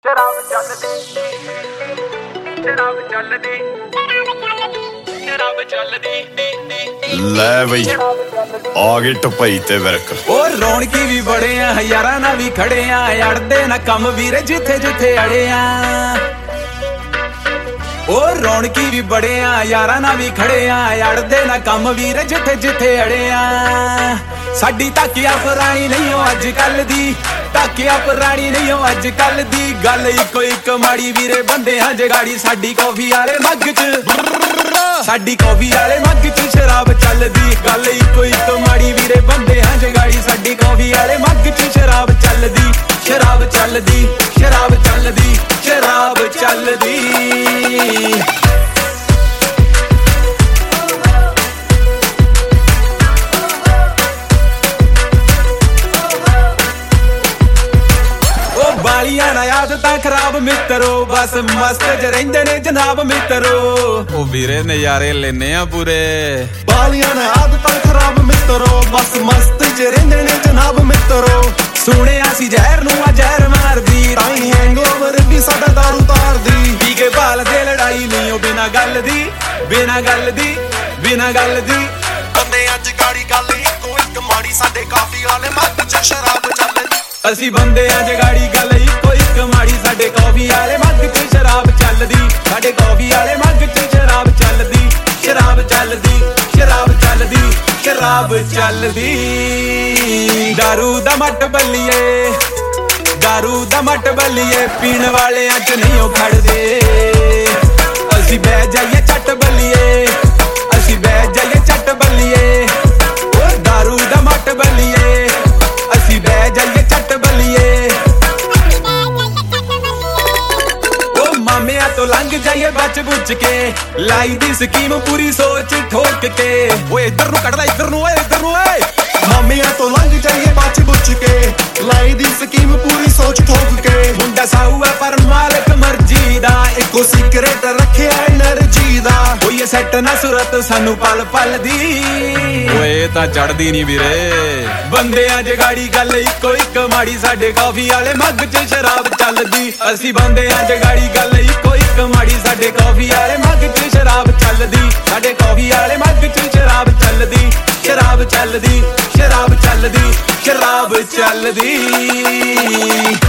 ਸ਼ਰਾਬ ਚੱਲਦੀ ਸ਼ਰਾਬ ਚੱਲਦੀ ਸ਼ਰਾਬ ਚੱਲਦੀ ਲੈ ਬਈ ਆ ਗਏ ਟਪਈ ਤੇ ਵਿਰਕ ਉਹ ਰੌਣਕੀ ਵੀ ਬੜੇ ਆ ਯਾਰਾਂ ਨਾਲ ਵੀ ਖੜੇ ਆ ਅੜਦੇ ਨਾ ਕੰਮ ਵੀਰੇ ਜਿੱਥੇ ਜਿੱਥੇ ਅੜੇ ਆ ਉਹ ਰੌਣਕੀ ਵੀ ਬੜੇ ਆ ਯਾਰਾਂ ਨਾਲ ਵੀ ਖੜੇ ਆ ਅੜਦੇ ਨਾ ਕੰਮ ਵੀਰੇ ਜਿੱਥੇ ਜਿੱਥੇ ਅੜੇ ਆ ਸਾਡੀ ਤਾਕਿਆ ਪੁਰਾਣੀ ਨਹੀਂ ਓ ਅੱਜ ਕੱਲ ਦੀ ਤਾਕਿਆ ਪੁਰਾਣੀ ਨਹੀਂ ਓ ਅੱਜ ਕੱਲ ਦੀ ਗੱਲ ਇੱਕੋ ਇੱਕ ਮਾੜੀ ਵੀਰੇ ਬੰਦੇ ਆ ਜਗਾੜੀ ਸਾਡੀ ਕੌਫੀ ਵਾਲੇ ਮੱਗ 'ਚ ਸਾਡੀ ਕੌਫੀ ਵਾਲੇ ਮੱਗ 'ਚ ਸ਼ਰਾਬ ਚੱਲਦੀ ਗੱਲ ਇੱਕੋ ਇੱਕ ਮਾੜੀ ਵੀਰੇ ਬੰਦੇ ਆ ਜਗਾੜੀ ਸਾਡੀ ਕੌਫੀ ਵਾਲੇ ਮੱਗ 'ਚ ਸ਼ਰਾਬ ਚੱਲਦੀ ਸ਼ਰਾਬ ਚੱਲਦੀ ਸ਼ਰਾਬ ਚੱਲਦੀ ਸ਼ਰਾਬ ਚੱਲਦੀ ਬਾਲੀਆਂ ਨਾ ਆਦਤਾਂ ਖਰਾਬ ਮਿੱਤਰੋ ਬਸ ਮਸਤ ਜ ਰਹਿੰਦੇ ਨੇ ਜਨਾਬ ਮਿੱਤਰੋ ਉਹ ਵੀਰੇ ਨਜ਼ਾਰੇ ਲੈਨੇ ਆ ਪੂਰੇ ਬਾਲੀਆਂ ਨਾ ਆਦਤਾਂ ਖਰਾਬ ਮਿੱਤਰੋ ਬਸ ਮਸਤ ਜ ਰਹਿੰਦੇ ਨੇ ਜਨਾਬ ਮਿੱਤਰੋ ਸੁਣਿਆ ਸੀ ਜ਼ਹਿਰ ਨੂੰ ਆ ਜ਼ਹਿਰ ਮਾਰਦੀ ਤਾਈ ਹੈਂਗਓਵਰ ਵੀ ਸਾਡਾ ਦਾਰੂ ਤਾਰਦੀ ਪੀ ਕੇ ਭਾਲਦੇ ਲੜਾਈ ਨਹੀਂ ਉਹ ਬਿਨਾ ਗੱਲ ਦੀ ਬਿਨਾ ਗੱਲ ਦੀ ਬਿਨਾ ਗੱਲ ਦੀ ਬੰਦੇ ਅੱਜ ਗਾੜੀ ਗੱਲ ਇੱਕੋ ਇੱਕ ਮਾੜੀ ਸਾਡੇ ਕਾਫੀ ਵਾਲੇ ਮੱਗ 'ਚ ਸ਼ਰਾਬ ਚੱਲਦੀ ਅਸੀਂ ਬੰਦੇ ਆ ਜਗਾੜੀ ਗੱਲ ਇੱਕੋ ਇੱਕ ਮਾੜੀ ਸਾਡੇ ਕੌਫੀ ਵਾਲੇ ਮੱਗ 'ਚ ਸ਼ਰਾਬ ਚੱਲਦੀ ਸਾਡੇ ਕੌਫੀ ਵਾਲੇ ਮੱਗ 'ਚ ਸ਼ਰਾਬ ਚੱਲਦੀ ਸ਼ਰਾਬ ਚੱਲਦੀ ਸ਼ਰਾਬ ਚੱਲਦੀ ਸ਼ਰਾਬ ਚੱਲਦੀ ਦਾਰੂ ਦਾ ਮੱਟ ਬੱਲੀਏ ਦਾਰੂ ਦਾ ਮੱਟ ਬੱਲੀਏ ਪੀਣ ਵਾਲਿਆਂ 'ਚ ਨਹੀਂ ਉਹ ਖੜਦੇ ਅਸੀਂ ਬਹਿ ਜਾਈਏ ਚੱਟ ਬੱਲੀਏ ਅਸੀਂ ਬਹਿ ਜਾਈਏ ਚੱਟ ਬੱਲੀਏ ਉਹ ਦਾਰੂ ਦਾ ਮੱਟ ਬੱਲੀਏ ਅਸੀਂ ਬਹਿ ਜਾਈਏ ਚੱਟ ਬੱਲੀਏ ਉਹ ਮਾਮਿਆਂ ਤੋਂ ਲੰਘ ਜਾਈਏ ਬਚ ਬੁੱਝ ਕੇ ਲਾਈ ਦੀ ਸਕੀਮ ਪੂਰੀ ਸੋਚ ਠੋਕ ਕੇ ਓਏ ਇੱਧਰ ਨੂੰ ਕੱਢਦਾ ਇੱਧਰ ਨੂੰ ਓਏ ਇੱਧਰ ਨੂੰ ਓਏ ਮਾਮਿਆਂ ਤੋਂ ਲੰਘ ਜਾਈਏ ਬਚ ਬੁੱਝ ਕੇ ਲਾਈ ਦੀ ਸਕੀਮ ਪੂਰੀ ਸੋਚ ਠੋਕ ਕੇ ਮੁੰਡਾ ਸਾਊ ਹੈ ਪਰ ਮਾਲਕ ਮਰਜੀ ਦਾ ਇੱਕੋ ਸੀਕ੍ਰੇਟ ਰੱਖਿਆ એનર્ਜੀ ਦਾ ਹੋਈਏ ਸੈੱਟ ਨਾ ਸੁਰਤ ਸਾਨੂੰ ਪਲ ਪਲ ਦੀ ਓਏ ਤਾਂ ਚੜਦੀ ਨਹੀਂ ਵੀਰੇ ਬੰਦਿਆਂ ਜਗਾੜੀ ਗੱਲ ਇੱਕੋ ਇੱਕ ਮਾੜੀ ਸਾਡੇ ਕਾਫੀ ਵਾਲੇ ਮੱਗ 'ਚ ਸ਼ਰਾਬ ਚੱਲਦੀ ਅਸੀਂ ਬੰਦਿਆਂ ਜਗਾੜੀ ਗੱਲ ਇੱਕੋ ਇੱਕ ਮਾੜੀ ਸਾਡੇ ਕਾਫੀ ਵਾਲੇ ਮੱਗ 'ਚ ਸ਼ਰਾਬ ਚੱਲਦੀ ਸਾਡੇ ਕਾਫੀ ਵਾਲੇ ਮੱਗ 'ਚ ਸ਼ਰਾਬ ਚੱਲਦੀ ਸ਼ਰਾਬ ਚੱਲਦੀ ਸ਼ਰਾਬ ਚੱਲਦੀ ਸ਼ਰਾਬ ਚੱਲਦੀ